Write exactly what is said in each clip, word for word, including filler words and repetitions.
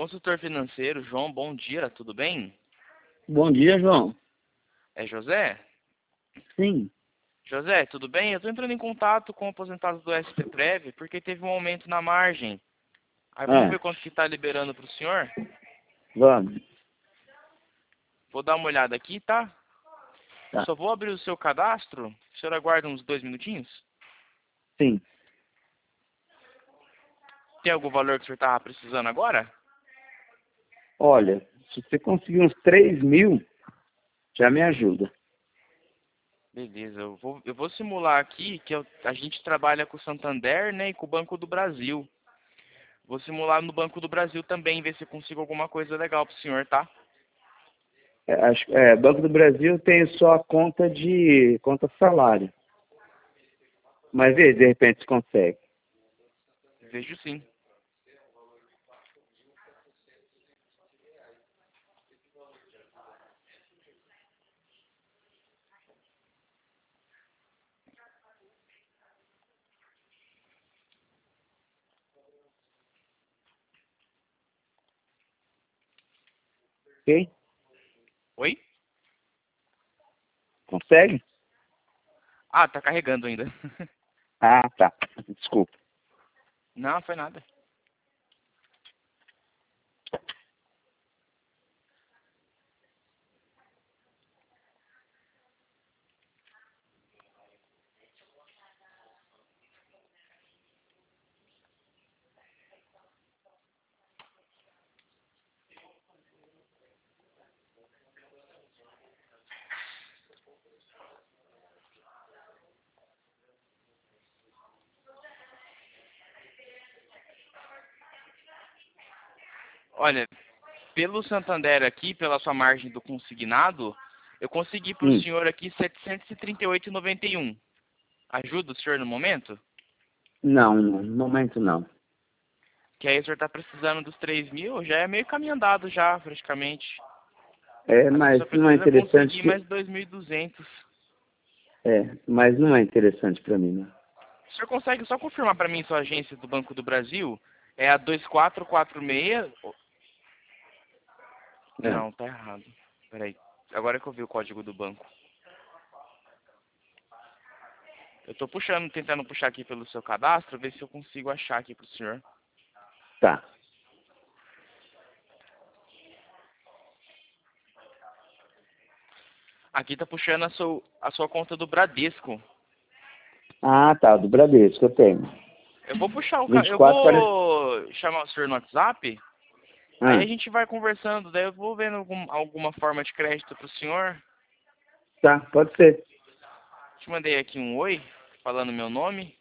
Consultor financeiro, João, bom dia, tudo bem? Bom dia, João. É José? Sim. José, tudo bem? Eu estou entrando em contato com o aposentado do S P Prev porque teve um aumento na margem. Aí vamos É, ver quanto que está liberando para o senhor? vamos. Vou dar uma olhada aqui, tá? Eu Tá. só vou abrir o seu cadastro. O senhor aguarda uns dois minutinhos? Sim. Tem algum valor que o senhor estava precisando agora? Olha, se você conseguir uns três mil, já me ajuda. Beleza, eu vou, eu vou simular aqui que eu- a gente trabalha com o Santander, né, e com o Banco do Brasil. Vou simular no Banco do Brasil também, ver se eu consigo alguma coisa legal pro senhor, tá? É, acho, é, Banco do Brasil tem só a conta de conta salário. Mas vê, de repente se consegue. Vejo sim. Ok? Oi? Consegue? Ah, tá carregando ainda. Ah, tá. Desculpa. Não, foi nada. Olha, pelo Santander aqui, pela sua margem do consignado, eu consegui pro Hum. senhor aqui setecentos e trinta e oito e noventa e um. Ajuda o senhor no momento? Não, não, no momento não. Que aí o senhor tá precisando dos três mil, já é meio caminho andado já, praticamente. É, Acho que mas só não é precisa interessante conseguir que. mais dois mil e duzentos. É, mas não é interessante para mim, né? O senhor consegue só confirmar para mim sua agência do Banco do Brasil? É a dois quatro quatro seis... É, Não, tá errado. Peraí. Agora que eu vi o código do banco. Eu tô puxando, tentando puxar aqui pelo seu cadastro, ver se eu consigo achar aqui pro senhor. tá. Aqui tá puxando a sua, a sua conta do Bradesco. Ah, tá, do Bradesco eu tenho. Eu vou puxar o ca... vinte e Eu quatro, quarenta. vou chamar o senhor no WhatsApp. Aí a Ah, gente vai conversando. Daí eu vou vendo algum, alguma forma de crédito pro senhor. tá, pode ser. Te mandei aqui um oi, falando meu nome.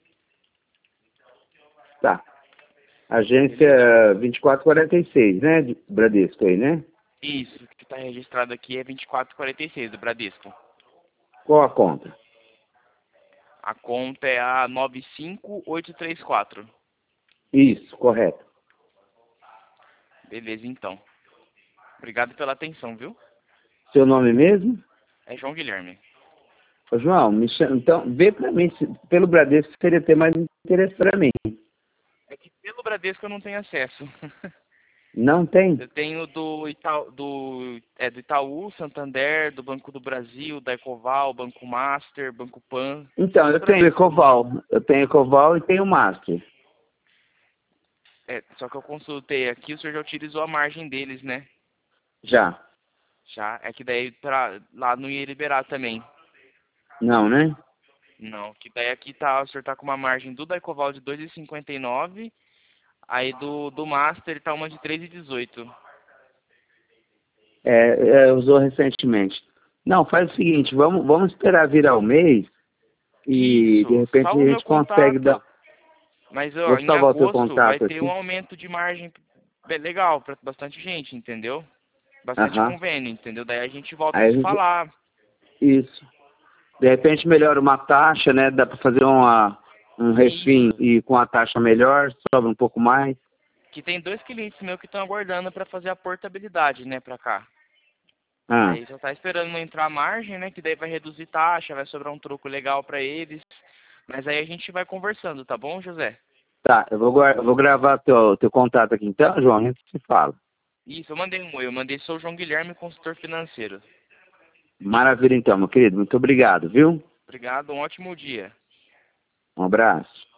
Tá. Beleza? Agência vinte e quatro quarenta e seis, né? De Bradesco aí, né? Isso, que tá registrado aqui é vinte e quatro quarenta e seis do Bradesco. Qual a conta? A conta é a nove cinco oito três quatro. Isso, correto. Beleza, então. Obrigado pela atenção, viu? Seu nome mesmo? É João Guilherme. Ô, João, me chama, então, vê pra mim, se, pelo Bradesco seria ter mais interesse pra mim. É que pelo Bradesco eu não tenho acesso. Não tem? Eu tenho do Itaú, do, é, do Itaú, Santander, do Banco do Brasil, da Ecoval, Banco Master, Banco Pan. Então, Só do eu tenho Bradesco. Ecoval. Eu tenho Ecoval e tenho Master. É, só que eu consultei aqui, o senhor já utilizou a margem deles, né? Já. Já. É que daí pra, lá não ia liberar também. Não, né? Não, que daí aqui tá, o senhor tá com uma margem do da Ecoval de dois vírgula cinquenta e nove, aí do, do Master tá uma de três vírgula dezoito. É, é, usou recentemente. Não, faz o seguinte, vamos, vamos esperar virar o mês e de Isso, repente salva a o meu gente consegue dar. contato. Mas ó, Vou em salvar o teu agosto vai contato ter um aqui. aumento de margem bem legal para bastante gente, entendeu? Bastante Aham. convênio, entendeu? Daí a gente volta a Aí a se gente. falar. Isso. De repente melhora uma taxa, né? Dá para fazer uma, um refim Isso. e com a taxa melhor, sobra um pouco mais. Que tem dois clientes meus que estão aguardando para fazer a portabilidade, né, para cá. Ah, Aí só tá esperando não entrar a margem, né, que daí vai reduzir taxa, vai sobrar um troco legal para eles. Mas aí a gente vai conversando, tá bom, José? tá. Eu vou, guar- eu vou gravar teu, teu contato aqui então, João, a gente se fala. Isso, eu mandei um oi. Eu mandei, sou o João Guilherme, consultor financeiro. Maravilha então, meu querido. Muito obrigado, viu? Obrigado, um ótimo dia. Um abraço.